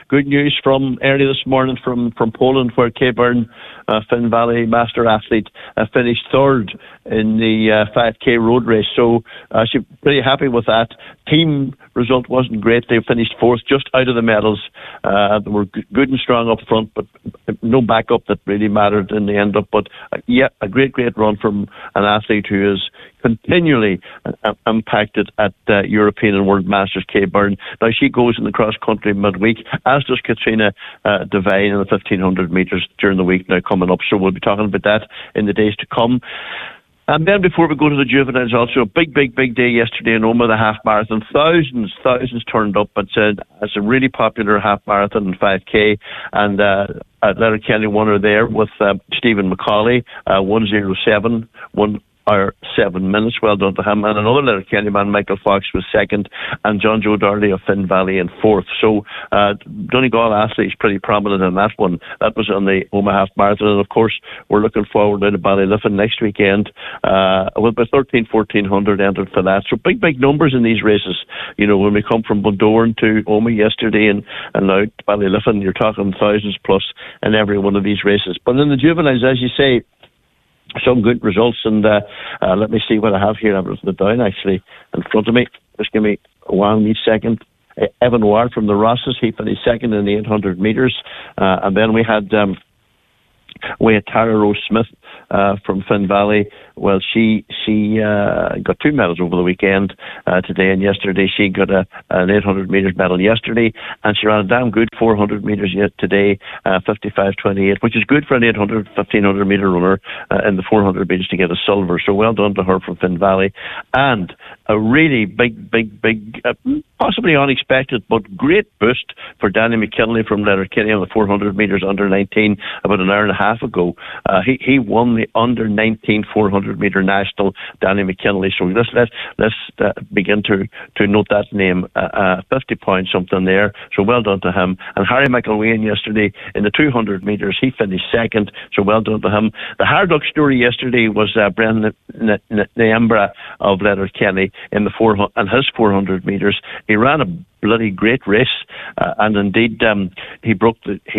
good news from early this morning from Poland, where Kay Byrne, Finn Valley master athlete, finished third in the 5k road race. So she's pretty happy with that. Team result wasn't great. They finished fourth, just out of the medals. They were good and strong up front, but no backup that really mattered in the end up. But yeah, a great run from an athlete who is continually impacted at European and World Masters, Kay Byrne. Now she goes in the cross country midweek, as does Katrina Devine in the 1500 metres during the week now coming up. So we'll be talking about that in the days to come. And then before we go to the juveniles, also a big day yesterday in Omagh, the half marathon. Thousands turned up. It's a really popular half marathon and 5k. And Letterkenny won her there with Stephen McCauley, 1:07, 1 hour 7 minutes. Well done to him. And another Letterkenny man, Michael Fox, was second, and John Joe Darley of Finn Valley in fourth. So Donegal athletes pretty prominent in that one. That was on the Omagh Half Marathon. And of course, we're looking forward to Ballyliffin next weekend with about 1,400 entered for that. So big numbers in these races. You know, when we come from Bundoran to Omagh yesterday and now to Ballyliffin, you're talking thousands plus in every one of these races. But in the juveniles, as you say, some good results, and let me see what I have here. I've written it down actually in front of me. Just give me 1 second. Evan Ward from the Rosses, he finished second in the 800 metres, and then we had Tara Rose Smith from Finn Valley. Well, she got 2 medals over the weekend, today and yesterday. She got an 800 metres medal yesterday, and she ran a damn good 400 metres yet today, 55:28, which is good for an 800, 1500 metre runner in the 400 metres to get a silver. So well done to her from Finn Valley. And a really big, possibly unexpected, but great boost for Danny McKinley from Letterkenny on the 400 metres under 19 about an hour and a half ago. He won the under 19 400 metre national, Danny McKinley. So let's begin to note that name. 50 points something there. So well done to him. And Harry McElwain yesterday in the 200 metres, he finished second. So well done to him. The hard luck story yesterday was Brendan Niembra of Letterkenny in his 400 metres. He ran a bloody great race, and indeed he broke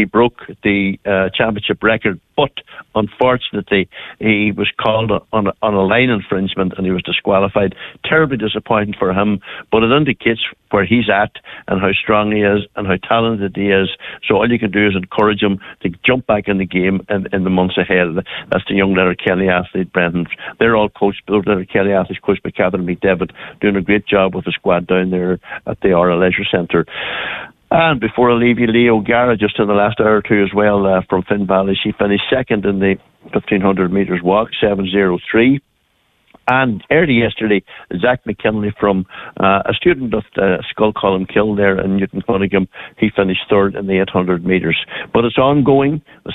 the championship record, but unfortunately he was called on a line infringement and he was disqualified. Terribly disappointing for him, but it indicates where he's at and how strong he is and how talented he is. So all you can do is encourage him to jump back in the game in the months ahead. That's the young Letterkenny athlete, Brendan. They're all coached, those Letterkenny athletes coached by Catherine McDevitt, doing a great job with the squad down there at the Aura Leisure Centre. And before I leave you, Leo O'Gara, just in the last hour or two as well, from Finn Valley, she finished second in the 1500 metres walk, 7:03. And early yesterday, Zach McKinley from a student of Skullcolumkill there in Newton Cunningham, he finished third in the 800 metres. But it's ongoing, the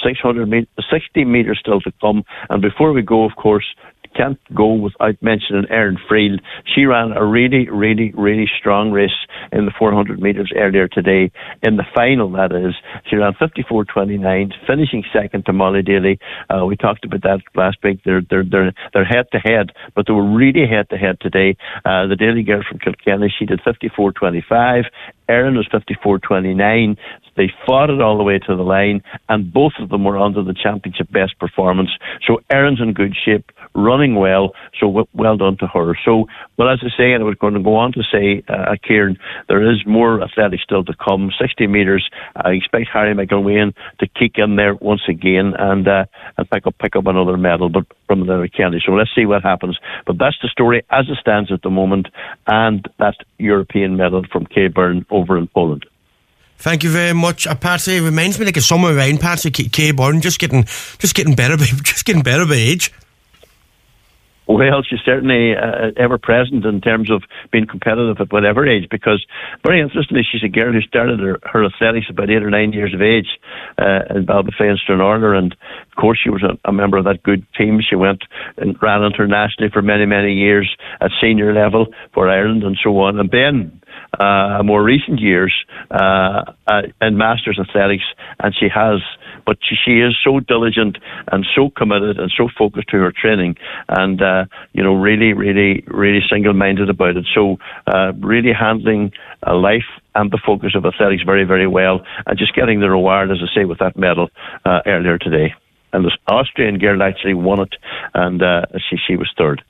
60 metres still to come. And before we go, of course, can't go without mentioning Erin Freeld. She ran a really strong race in the 400 metres earlier today. In the final, that is, she ran 54:29, finishing second to Molly Daly. We talked about that last week. They're head to head, but they were really head to head today. The Daly girl from Kilkenny, she did 54:25. Erin was 54:29. They fought it all the way to the line, and both of them were under the championship best performance. So Erin's in good shape, running well, so well done to her. So, well, as I say, and I was going to go on to say, Kieran, there is more athletics still to come. 60 metres, I expect Harry McElwain to kick in there once again and pick up another medal, but from Letterkenny. So let's see what happens. But that's the story as it stands at the moment, and that European medal from Kay Byrne over in Poland. Thank you very much, Patsy. It reminds me like a summer rain, Patsy. Kay Byrne just getting better, by age. Well, she's certainly ever present in terms of being competitive at whatever age, because very interestingly, she's a girl who started her athletics about 8 or 9 years of age in Ballybofey and Stranraer, and of course she was a member of that good team. She went and ran internationally for many years at senior level for Ireland and so on, and then more recent years in Masters Athletics, and she has but she is so diligent and so committed and so focused to her training, and really, really, really single-minded about it. So really handling life and the focus of athletics very, very well, and just getting the reward, as I say, with that medal earlier today. And the Austrian girl actually won it, and she was third.